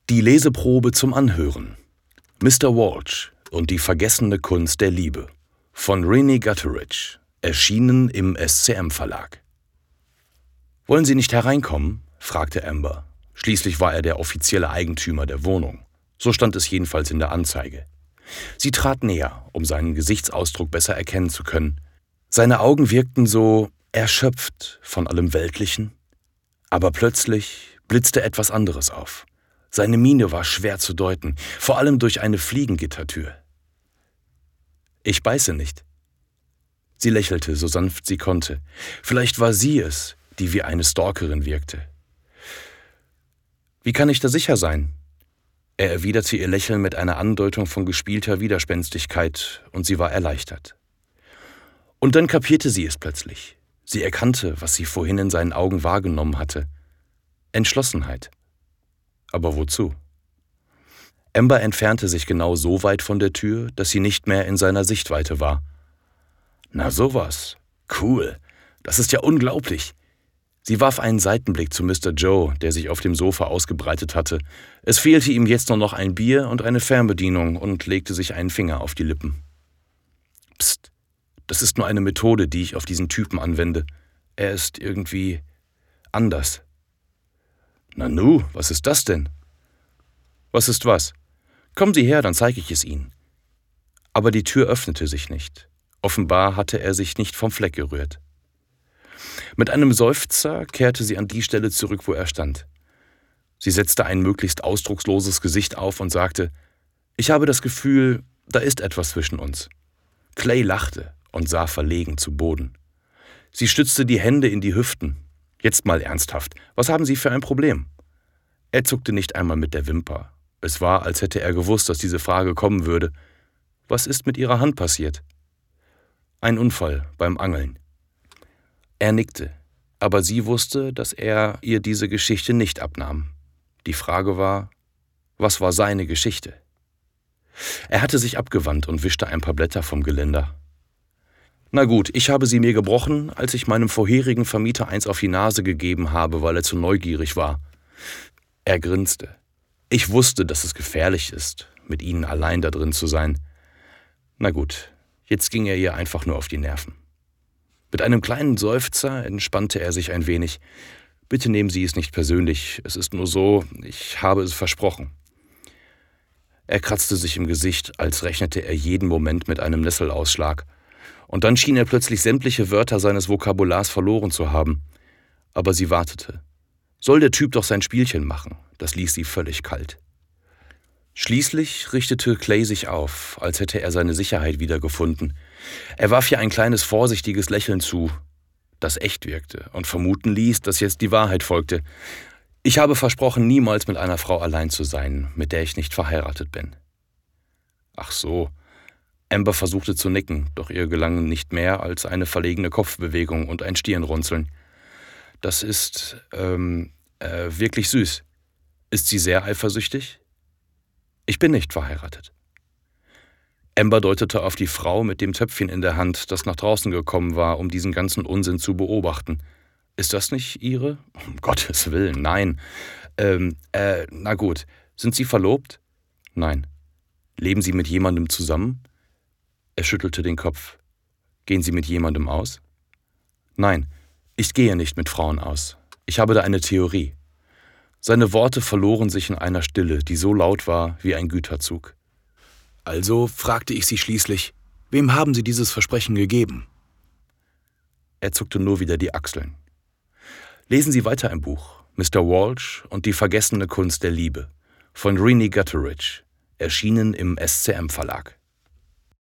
Die Leseprobe zum Anhören. Mr. Walsh und die vergessene Kunst der Liebe von Renée Gutteridge, erschienen im SCM-Verlag. »Wollen Sie nicht hereinkommen?« fragte Amber. Schließlich war er der offizielle Eigentümer der Wohnung. So stand es jedenfalls in der Anzeige. Sie trat näher, um seinen Gesichtsausdruck besser erkennen zu können. Seine Augen wirkten so erschöpft von allem Weltlichen. Aber plötzlich blitzte etwas anderes auf. Seine Miene war schwer zu deuten, vor allem durch eine Fliegengittertür. »Ich beiße nicht.« Sie lächelte, so sanft sie konnte. Vielleicht war sie es, die wie eine Stalkerin wirkte. »Wie kann ich da sicher sein?« Er erwiderte ihr Lächeln mit einer Andeutung von gespielter Widerspenstigkeit, und sie war erleichtert. Und dann kapierte sie es plötzlich. Sie erkannte, was sie vorhin in seinen Augen wahrgenommen hatte. Entschlossenheit. Aber wozu? Amber entfernte sich genau so weit von der Tür, dass sie nicht mehr in seiner Sichtweite war. »Na sowas. Cool. Das ist ja unglaublich.« Sie warf einen Seitenblick zu Mr. Joe, der sich auf dem Sofa ausgebreitet hatte. Es fehlte ihm jetzt nur noch ein Bier und eine Fernbedienung und legte sich einen Finger auf die Lippen. »Psst, das ist nur eine Methode, die ich auf diesen Typen anwende. Er ist irgendwie anders.« »Nanu, was ist das denn?« »Was ist was? Kommen Sie her, dann zeige ich es Ihnen.« Aber die Tür öffnete sich nicht. Offenbar hatte er sich nicht vom Fleck gerührt. Mit einem Seufzer kehrte sie an die Stelle zurück, wo er stand. Sie setzte ein möglichst ausdrucksloses Gesicht auf und sagte, »Ich habe das Gefühl, da ist etwas zwischen uns.« Clay lachte und sah verlegen zu Boden. Sie stützte die Hände in die Hüften. »Jetzt mal ernsthaft, was haben Sie für ein Problem?« Er zuckte nicht einmal mit der Wimper. Es war, als hätte er gewusst, dass diese Frage kommen würde. »Was ist mit Ihrer Hand passiert?« »Ein Unfall beim Angeln.« Er nickte, aber sie wusste, dass er ihr diese Geschichte nicht abnahm. Die Frage war, was war seine Geschichte? Er hatte sich abgewandt und wischte ein paar Blätter vom Geländer. »Na gut, ich habe sie mir gebrochen, als ich meinem vorherigen Vermieter eins auf die Nase gegeben habe, weil er zu neugierig war.« Er grinste. »Ich wusste, dass es gefährlich ist, mit Ihnen allein da drin zu sein. Na gut, jetzt ging er ihr einfach nur auf die Nerven.« Mit einem kleinen Seufzer entspannte er sich ein wenig. »Bitte nehmen Sie es nicht persönlich, es ist nur so, ich habe es versprochen.« Er kratzte sich im Gesicht, als rechnete er jeden Moment mit einem Nesselausschlag. Und dann schien er plötzlich sämtliche Wörter seines Vokabulars verloren zu haben. Aber sie wartete. Soll der Typ doch sein Spielchen machen? Das ließ sie völlig kalt. Schließlich richtete Clay sich auf, als hätte er seine Sicherheit wiedergefunden. Er warf ihr ein kleines vorsichtiges Lächeln zu, das echt wirkte und vermuten ließ, dass jetzt die Wahrheit folgte. »Ich habe versprochen, niemals mit einer Frau allein zu sein, mit der ich nicht verheiratet bin.« »Ach so.« Amber versuchte zu nicken, doch ihr gelang nicht mehr als eine verlegene Kopfbewegung und ein Stirnrunzeln. »Das ist, wirklich süß. Ist sie sehr eifersüchtig?« »Ich bin nicht verheiratet.« Amber deutete auf die Frau mit dem Töpfchen in der Hand, das nach draußen gekommen war, um diesen ganzen Unsinn zu beobachten. »Ist das nicht Ihre?« »Um Gottes Willen, nein.« Na gut. Sind Sie verlobt?« »Nein.« »Leben Sie mit jemandem zusammen?« Er schüttelte den Kopf. »Gehen Sie mit jemandem aus?« »Nein, ich gehe nicht mit Frauen aus. Ich habe da eine Theorie.« Seine Worte verloren sich in einer Stille, die so laut war wie ein Güterzug. »Also«, fragte ich sie schließlich, »wem haben Sie dieses Versprechen gegeben?« Er zuckte nur wieder die Achseln. »Lesen Sie weiter im Buch. Mr. Walsh und die vergessene Kunst der Liebe von Renée Gutteridge, erschienen im SCM-Verlag.«